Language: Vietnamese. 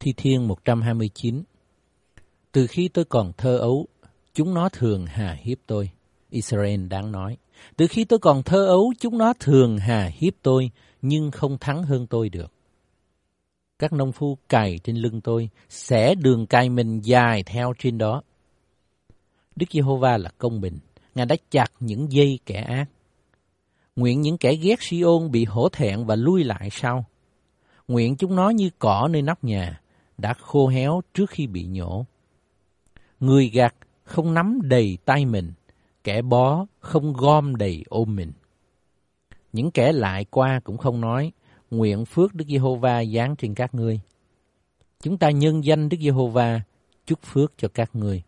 Thi Thiên 129. Từ khi tôi còn thơ ấu, chúng nó thường hà hiếp tôi. Israel đáng nói. Từ khi tôi còn thơ ấu, chúng nó thường hà hiếp tôi, nhưng không thắng hơn tôi được. Các nông phu cày trên lưng tôi, xẻ đường cày mình dài theo trên đó. Đức Giê-hô-va là công bình, Ngài đã chặt những dây kẻ ác. Nguyện những kẻ ghét Si-ôn bị hổ thẹn và lui lại sau. Nguyện chúng nó như cỏ nơi nóc nhà, đã khô héo trước khi bị nhổ. Người gặt không nắm đầy tay mình, kẻ bó không gom đầy ôm mình. Những kẻ lại qua cũng không nói, nguyện phước Đức Giê-hô-va giáng trên các ngươi. Chúng ta nhân danh Đức Giê-hô-va, chúc phước cho các ngươi.